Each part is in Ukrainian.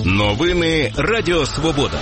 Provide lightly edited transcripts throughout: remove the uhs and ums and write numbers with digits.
Новини Радіо Свобода.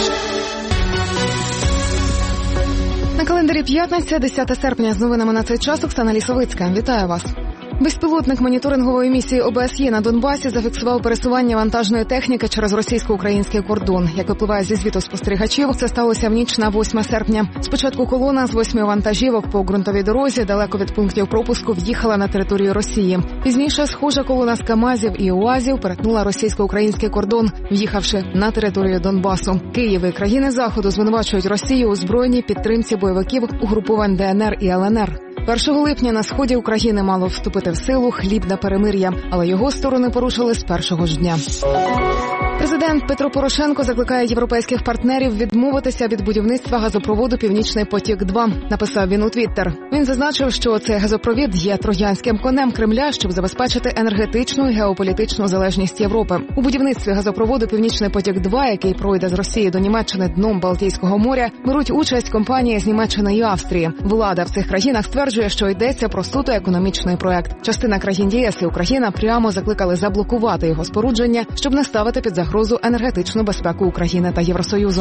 На календарі п'ятниця, 10 серпня. З новинами на цей час Оксана Лісовицька. Вітаю вас. Безпілотник моніторингової місії ОБСЄ на Донбасі зафіксував пересування вантажної техніки через російсько-український кордон. Як випливає зі звіту спостерігачів, це сталося в ніч на 8 серпня. Спочатку колона з 8 вантажівок по ґрунтовій дорозі далеко від пунктів пропуску в'їхала на територію Росії. Пізніше схожа колона з КАМАЗів і УАЗів перетнула російсько-український кордон, в'їхавши на територію Донбасу. Київ і країни Заходу звинувачують Росію у збройній підтримці бойовиків угрупувань ДНР і ЛНР. 1 липня на сході України мало вступити в силу хлібне перемир'я, але його сторони порушили з першого ж дня. Президент Петро Порошенко закликає європейських партнерів відмовитися від будівництва газопроводу «Північний потік-2», написав він у Твіттер. Він зазначив, що цей газопровід є троянським конем Кремля, щоб забезпечити енергетичну і геополітичну залежність Європи. У будівництві газопроводу «Північний потік-2», який пройде з Росії до Німеччини дном Балтійського моря, беруть участь компанії з Німеччини і Австрії. Влада в цих країнах стверджує, що йдеться про суто економічний проект. Частина країн ЄС і Україна прямо закликали заблокувати його спорудження, щоб не ставити під загрозу енергетичну безпеку України та Євросоюзу.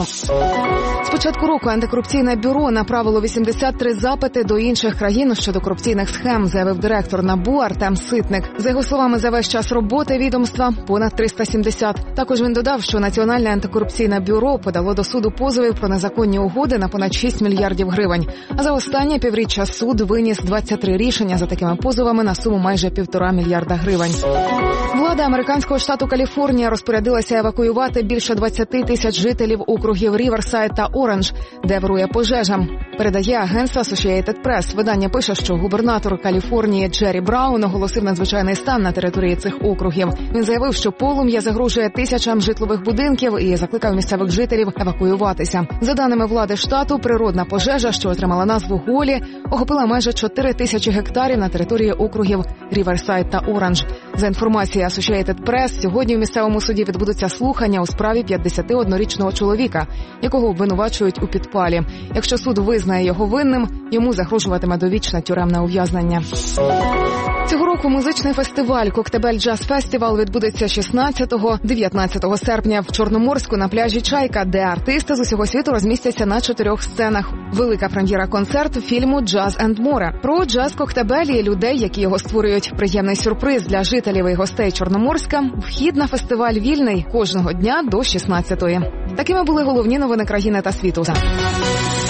З початку року антикорупційне бюро направило 83 запити до інших країн щодо корупційних схем, заявив директор НАБУ Артем Ситник. За його словами, за весь час роботи відомства понад 370. Також він додав, що Національне антикорупційне бюро подало до суду позовів про незаконні угоди на понад 6 мільярдів гривень. А за останнє півріччя суд виніс 23 рішення за такими позовами на суму майже 1,5 мільярда гривень. Влада американського штату Каліфорнія розпорядилася евакуювати більше 20 тисяч жителів округів Ріверсайд та Оранж, де вирує пожежа. Передає агентство Associated Press. Видання пише, що губернатор Каліфорнії Джері Браун оголосив надзвичайний стан на території цих округів. Він заявив, що полум'я загрожує тисячам житлових будинків і закликав місцевих жителів евакуюватися. За даними влади штату, природна пожежа, що отримала назву Голі, охопила майже 4 тисячі гектарів на території округів Ріверсайд та Оранж. За інформацією Associated Press, сьогодні в місцевому суді відбудуться слухання у справі 51-річного чоловіка, якого обвинувачують у підпалі. Якщо суд визнає його винним, йому загрожуватиме довічне тюремне ув'язнення. Цього року музичний фестиваль «Коктебель Джаз Фестивал» відбудеться 16-19 серпня в Чорноморську на пляжі Чайка, де артисти з усього світу розмістяться на 4 сценах. Велика прем'єра-концерт фільму «Джаз енд море». Про джаз Коктебель і людей, які його створюють. Приємний сюрприз для жителів і гостей Чорноморська. Вхід на фестиваль вільний кожного дня до 16-ї. Такими були головні новини країни та світу.